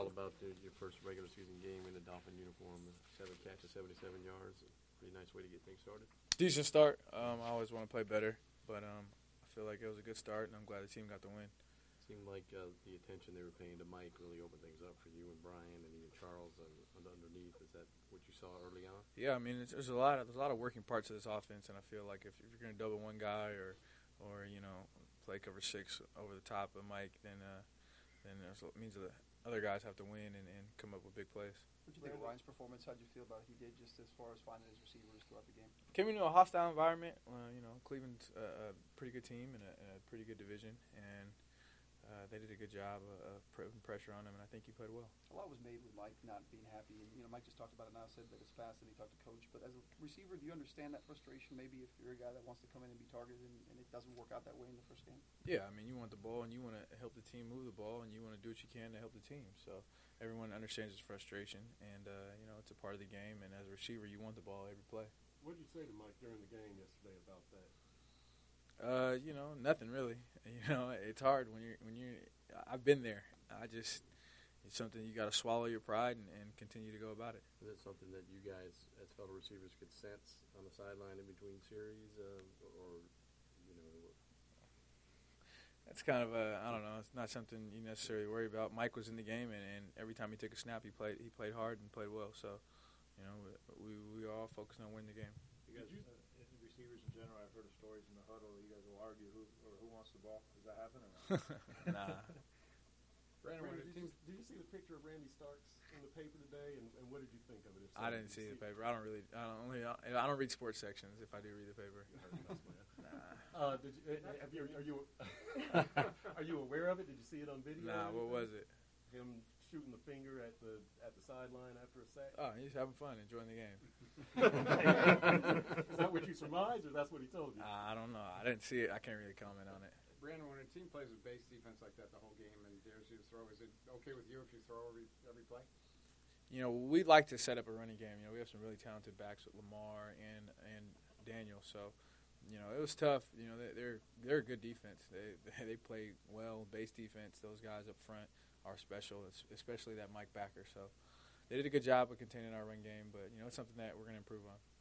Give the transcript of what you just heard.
all about your first regular season game in the Dolphin uniform. 7 catches, 77 yards. Pretty nice way to get things started. Decent start. I always want to play better, but I feel like it was a good start, and I'm glad the team got the win. Seemed like the attention they were paying to Mike really opened things up for you and Brian and even Charles underneath. Is that what you saw early on? Yeah, I mean, there's a lot of working parts of this offense, and I feel like if you're going to double one guy or play cover 6 over the top of Mike, then it means the other guys have to win and come up with big plays. What did you think of Ryan's performance? How did you feel about what he did just as far as finding his receivers throughout the game? Came into a hostile environment. Cleveland's a pretty good team and a pretty good division, and they did a good job of putting pressure on him, and I think he played well. A lot was made with Mike not being happy, and Mike just talked about it now, said that it's fast, and he talked to Coach. But as a receiver, do you understand that frustration? Maybe if you're a guy that wants to come in and be targeted, and it doesn't work out that way in the first game. Yeah, I mean, you want the ball, and you want to help the team move the ball, and you want to do what you can to help the team. So everyone understands his frustration, and it's a part of the game. And as a receiver, you want the ball every play. What did you say to Mike during the game yesterday about that? Nothing really. It's hard when you're. I've been there. It's something you got to swallow your pride and continue to go about it. Is it something that you guys, as fellow receivers, could sense on the sideline in between series, That's kind of I don't know. It's not something you necessarily worry about. Mike was in the game, and every time he took a snap, he played hard and played well. So, we are all focused on winning the game. You guys, receivers in general, I've heard of stories in the huddle. You guys will argue who wants the ball. Does that happen or not? Nah. Brandon, did you see the picture of Randy Starks in the paper today, and what did you think of it? I didn't see the paper. I don't read sports sections. If I do read the paper, nah. Are you aware of it? Did you see it on video? Nah. What was it? Him shooting the finger at the sideline after a sack. Oh, he's having fun, enjoying the game. Is that what you surmised, or that's what he told you? I don't know. I didn't see it. I can't really comment on it. Brandon, when a team plays with base defense like that the whole game and dares you to throw, is it okay with you if you throw every play? We like to set up a running game. We have some really talented backs with Lamar and Daniel. So, it was tough. They're a good defense. They play well, base defense. Those guys up front are special, especially that Mike Backer. So, they did a good job of containing our run game. But it's something that we're going to improve on.